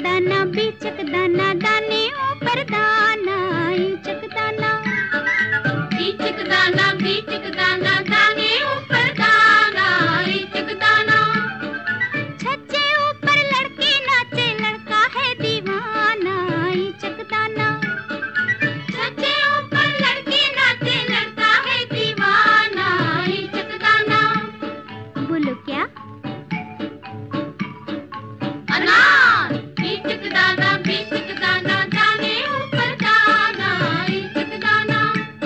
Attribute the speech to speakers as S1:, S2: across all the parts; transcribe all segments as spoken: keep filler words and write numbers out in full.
S1: दाना बीचक दाना दाने ऊपर दाना ईचक दाना बीचक दाना बीचक दाना दाने ऊपर दाना ईचक दाना छज्जे ऊपर लड़के नाचे लड़का है दीवाना ईचक दाना छज्जे ऊपर लड़के नाचे लड़का है दीवाना ईचक दाना बोलो क्या अनार बीचक दाना बीचक दाना दाने ऊपर दाना ईचक दाना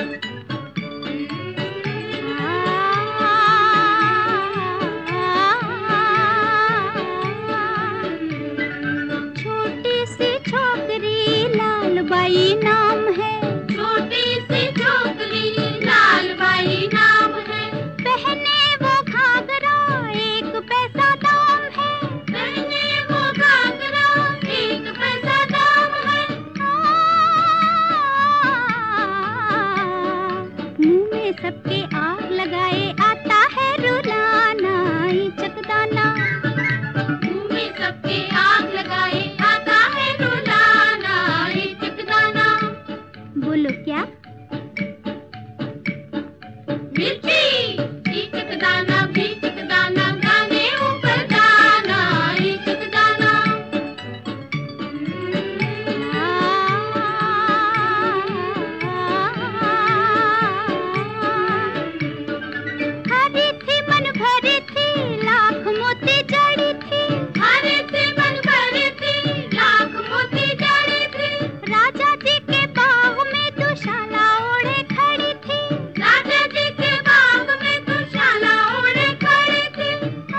S1: छोटी सी छोकरी लाल बाई नाम है छोटी सी छोकरी लाल बाई नाम है पहने वो घाघरा एक पैसा दाम है पहने वो घाघरा एक पैसा दाम है मुंह में सबके आग लगाए आता है रुलाना ईचक दाना मुंह में सबके आग लगाए आता है रुलाना ईचक दाना बोलो क्या मिर्ची ईचक दाना बीचक दाना दाने ऊपर दाना ईचक दाना हरी थी मन भरी थी लाख मोती जड़ी थी हरी थी मन भरी थी लाख मोती जड़ी थी राजा जी के बाग में दुशाला ओढ़े खड़ी थी राजा जी के बाग में दुशाला ओढ़े खड़ी थी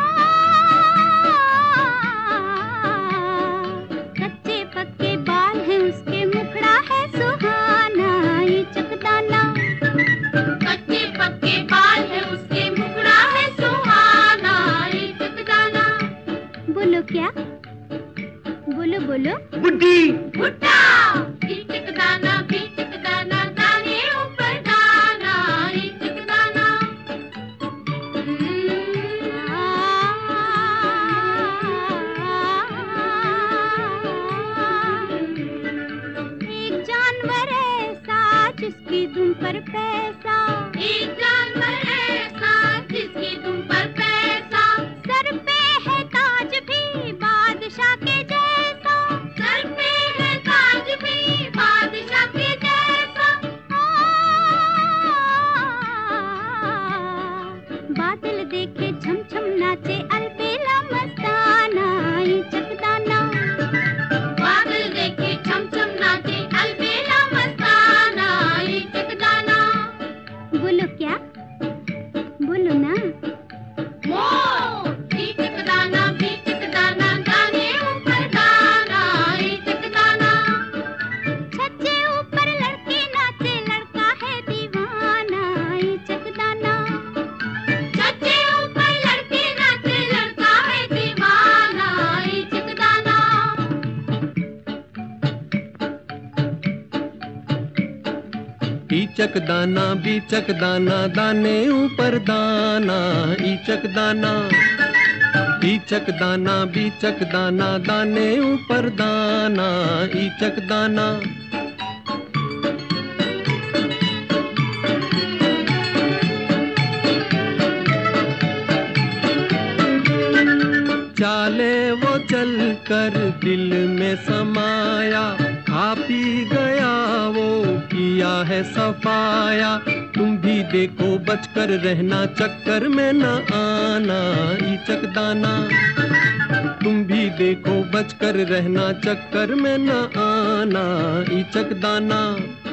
S1: कच्चे पक्के बाल हैं उसके मुखड़ा है सुहाना ईचक दाना कच्चे पक्के बाल है उसके मुखड़ा है सुहाना ईचक दाना बोलो क्या बोलो बोलो
S2: बुड्ढी
S1: भुट्टा ईचक दाना बीचक दाना दाने ऊपर दाना ईचक दाना एक जानवर ऐसा जिसकी दुम पर पैसा एक जानवर ऐसा जिसकी दुम पर पैसा सर पे है ताज भी बादशाह के जैसा सर पे है ताज भी बादशाह के जैसा बादल देखे छम छम नाचे अलबेला मस्ताना ईचक दाना बादल देखे छम छम नाचे अलबेला मस्ताना ईचक दाना बोलो क्या बोलो ना मोर ईचक दाना बीचक दाना दाने ऊपर दाना ईचक दाना छज्जे ऊपर लड़के नाचे लड़का है दीवाना ईचक दाना छज्जे ऊपर लड़के नाचे लड़का है दीवाना ईचक दाना
S2: ईचक दाना बीचक दाना दाने ऊपर दाना ईचक दाना ईचक दाना बीचक दाना दाने ऊपर दाना ईचक दाना चाले वो चल कर दिल में समाया खा पी गया वो किया है सफाया तुम भी देखो बचकर रहना चक्कर में न आना ईचक दाना तुम भी देखो बचकर रहना चक्कर में न आना ईचक दाना